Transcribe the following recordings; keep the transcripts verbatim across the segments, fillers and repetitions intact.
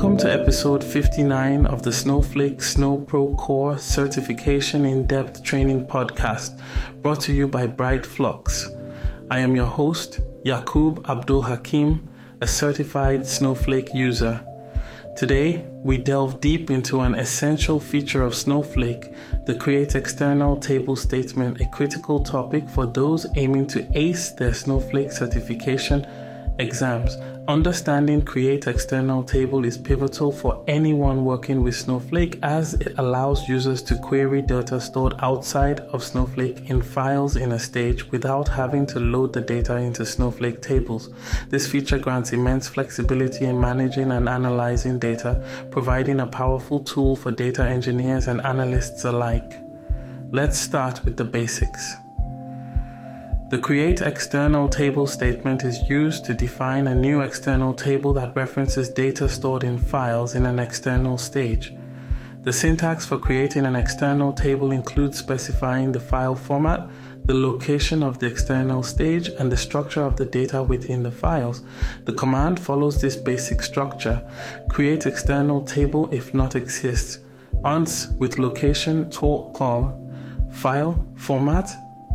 Welcome to episode fifty-nine of the Snowflake SnowPro Core Certification In-Depth Training Podcast, brought to you by Bright Flux. I am your host, Yaqub Abdul Hakim, a certified Snowflake user. Today, we delve deep into an essential feature of Snowflake, the Create External Table Statement, a critical topic for those aiming to ace their Snowflake certification exams. Understanding Create External Table is pivotal for anyone working with Snowflake, as it allows users to query data stored outside of Snowflake in files in a stage without having to load the data into Snowflake tables. This feature grants immense flexibility in managing and analyzing data, providing a powerful tool for data engineers and analysts alike. Let's start with the basics. The Create External Table statement is used to define a new external table that references data stored in files in an external stage. The syntax for creating an external table includes specifying the file format, the location of the external stage, and the structure of the data within the files. The command follows this basic structure. Create external table if not exists. Once with location to call, file format,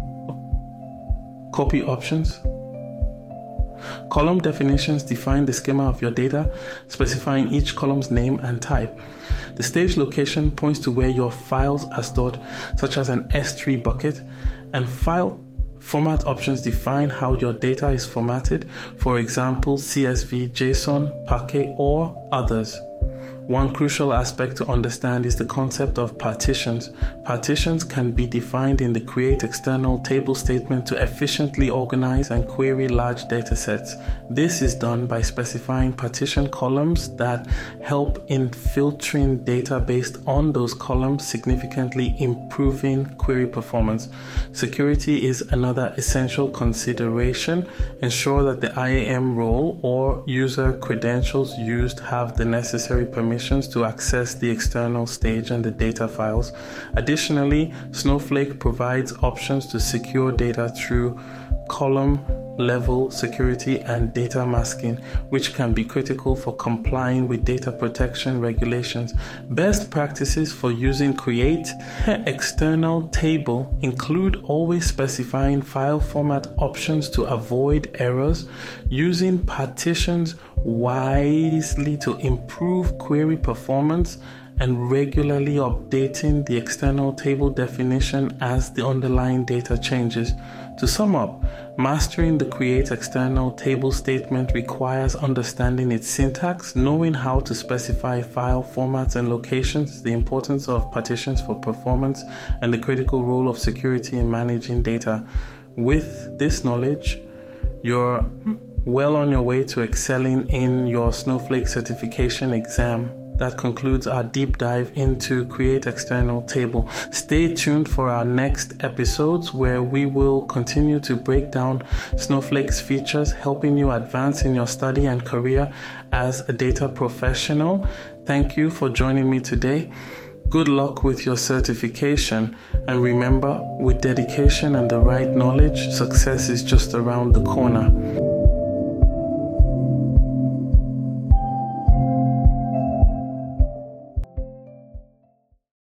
copy options. Column definitions define the schema of your data, specifying each column's name and type. The stage location points to where your files are stored, such as an S three bucket, and file format options define how your data is formatted, for example, C S V, JSON, Parquet, or others. One crucial aspect to understand is the concept of partitions. Partitions can be defined in the Create External Table statement to efficiently organize and query large datasets. This is done by specifying partition columns that help in filtering data based on those columns, significantly improving query performance. Security is another essential consideration. Ensure that the I A M role or user credentials used have the necessary permissions to access the external stage and the data files. Additionally, Snowflake provides options to secure data through column level security and data masking, which can be critical for complying with data protection regulations. Best practices for using Create External Table include always specifying file format options to avoid errors, using partitions wisely to improve query performance, and regularly updating the external table definition as the underlying data changes. To sum up, mastering the Create External Table statement requires understanding its syntax, knowing how to specify file formats and locations, the importance of partitions for performance, and the critical role of security in managing data. With this knowledge, you're well on your way to excelling in your Snowflake certification exam. That concludes our deep dive into Create External Table. Stay tuned for our next episodes, where we will continue to break down Snowflake's features, helping you advance in your study and career as a data professional. Thank you for joining me today. Good luck with your certification, and remember, with dedication and the right knowledge, success is just around the corner.